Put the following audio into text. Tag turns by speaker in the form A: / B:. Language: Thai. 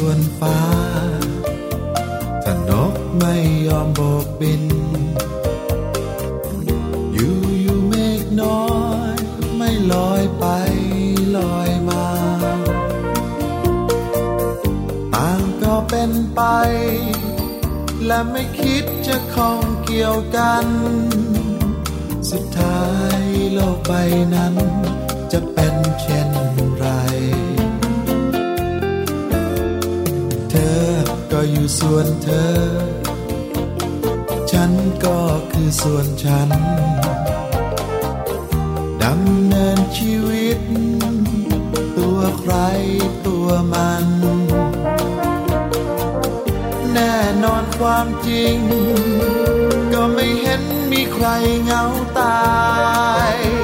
A: วนฟ้าถ้านกไม่ยอมโบกบินอยู่เมฆน้อยไม่ลอยไปลอยมาต่างก็เป็นไปและไม่คิดจะข้องเกี่ยวกันสุดท้ายโลกใบนั้นจะเป็นเช่นไรเธอก็อยู่ส่วนเธอฉันก็คือส่วนฉันดำเนินชีวิตตัวใครตัวมันแน่นอนความจริงก็ไม่เห็นมีใครเหงาตาย